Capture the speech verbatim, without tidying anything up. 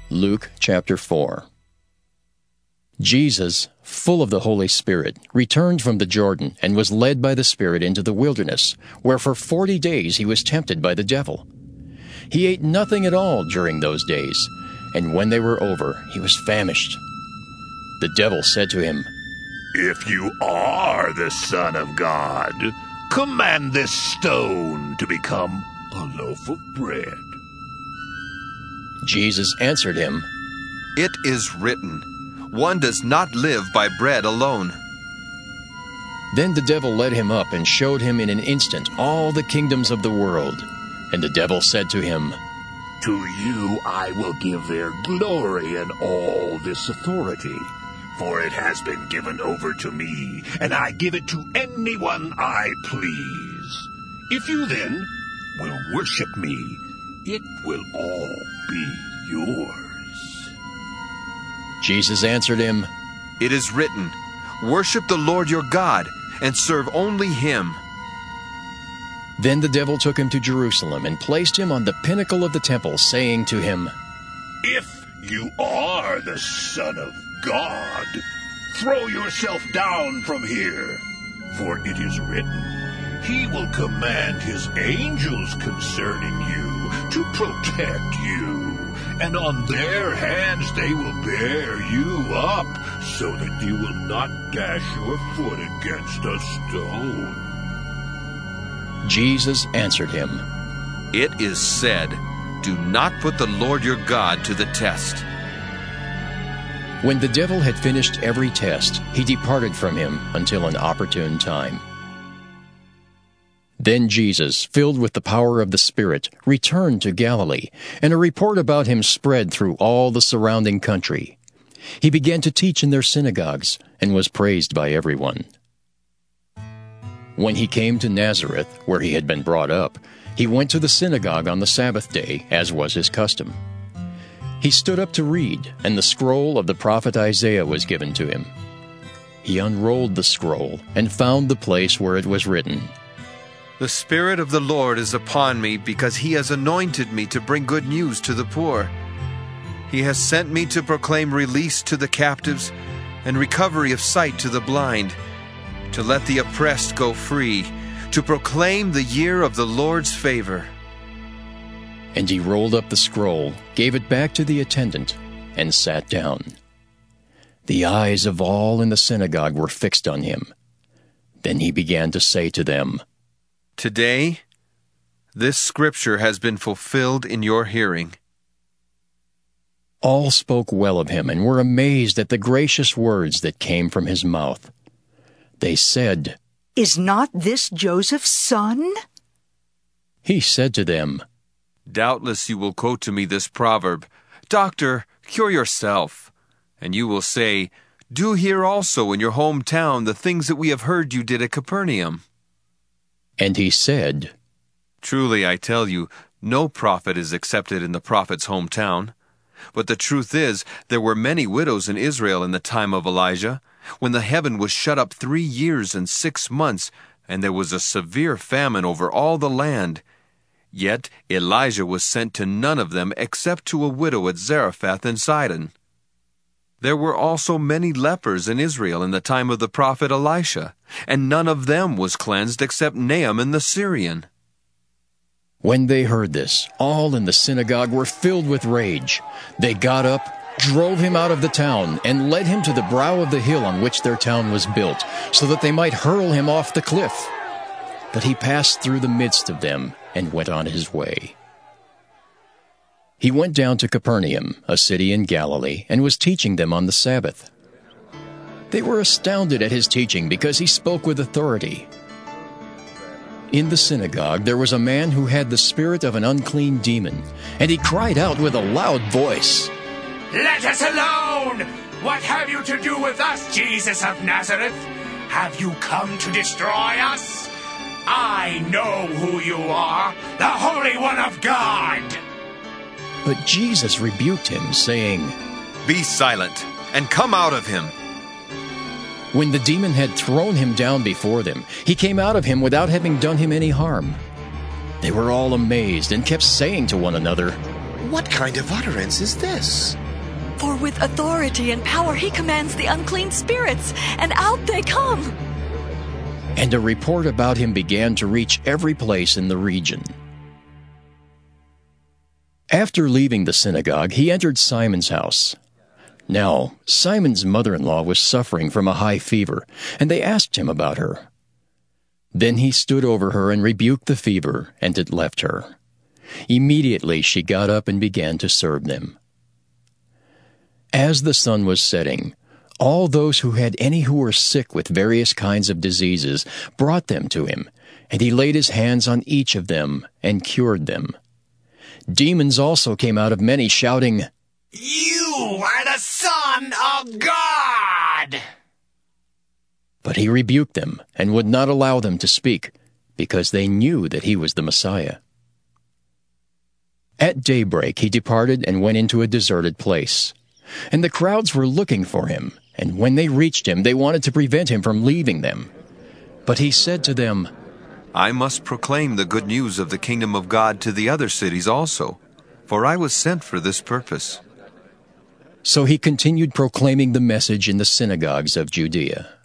Luke chapter four. Jesus, full of the Holy Spirit, returned from the Jordan and was led by the Spirit into the wilderness, where for forty days he was tempted by the devil. He ate nothing at all during those days, and when they were over, he was famished. The devil said to him, "If you are the Son of God, command this stone to become a loaf of bread." Jesus answered him, "It is written, one does not live by bread alone." Then the devil led him up and showed him in an instant all the kingdoms of the world. And the devil said to him, "To you I will give their glory and all this authority, for it has been given over to me, and I give it to anyone I please. If you then will worship me, it will all be yours." Jesus answered him, "It is written, worship the Lord your God, and serve only him." Then the devil took him to Jerusalem and placed him on the pinnacle of the temple, saying to him, "If you are the Son of God, throw yourself down from here, for it is written, He will command His angels concerning you to protect you, and on their hands they will bear you up, so that you will not dash your foot against a stone." Jesus answered him, "It is said, do not put the Lord your God to the test." When the devil had finished every test, he departed from him until an opportune time. Then Jesus, filled with the power of the Spirit, returned to Galilee, and a report about him spread through all the surrounding country. He began to teach in their synagogues, and was praised by everyone. When he came to Nazareth, where he had been brought up, he went to the synagogue on the Sabbath day, as was his custom. He stood up to read, and the scroll of the prophet Isaiah was given to him. He unrolled the scroll and found the place where it was written, "The Spirit of the Lord is upon me, because he has anointed me to bring good news to the poor. He has sent me to proclaim release to the captives and recovery of sight to the blind, to let the oppressed go free, to proclaim the year of the Lord's favor." And he rolled up the scroll, gave it back to the attendant, and sat down. The eyes of all in the synagogue were fixed on him. Then he began to say to them, "Today, this scripture has been fulfilled in your hearing." All spoke well of him and were amazed at the gracious words that came from his mouth. They said, "Is not this Joseph's son?" He said to them, "Doubtless you will quote to me this proverb, 'Doctor, cure yourself.' And you will say, 'Do here also in your hometown the things that we have heard you did at Capernaum.'" And he said, "Truly I tell you, no prophet is accepted in the prophet's hometown. But the truth is, there were many widows in Israel in the time of Elijah, when the heaven was shut up three years and six months, and there was a severe famine over all the land. Yet Elijah was sent to none of them except to a widow at Zarephath in Sidon. There were also many lepers in Israel in the time of the prophet Elisha, and none of them was cleansed except Naaman the Syrian." When they heard this, all in the synagogue were filled with rage. They got up, drove him out of the town, and led him to the brow of the hill on which their town was built, so that they might hurl him off the cliff. But he passed through the midst of them and went on his way. He went down to Capernaum, a city in Galilee, and was teaching them on the Sabbath. They were astounded at his teaching because he spoke with authority. In the synagogue there was a man who had the spirit of an unclean demon, and he cried out with a loud voice, "Let us alone! What have you to do with us, Jesus of Nazareth? Have you come to destroy us? I know who you are, the Holy One of God!" But Jesus rebuked him, saying, "Be silent, and come out of him." When the demon had thrown him down before them, he came out of him without having done him any harm. They were all amazed and kept saying to one another, What kind of utterance is this? For with authority and power he commands the unclean spirits, and out they come. And a report about him began to reach every place in the region. After leaving the synagogue, he entered Simon's house. Now, Simon's mother-in-law was suffering from a high fever, and they asked him about her. Then he stood over her and rebuked the fever, and it left her. Immediately she got up and began to serve them. As the sun was setting, all those who had any who were sick with various kinds of diseases brought them to him, and he laid his hands on each of them and cured them. Demons also came out of many, shouting, "You are the Son of God!" But he rebuked them and would not allow them to speak, because they knew that he was the Messiah. At daybreak he departed and went into a deserted place. And the crowds were looking for him, and when they reached him, they wanted to prevent him from leaving them. But he said to them, I must proclaim the good news of the kingdom of God to the other cities also, for I was sent for this purpose. So he continued proclaiming the message in the synagogues of Judea.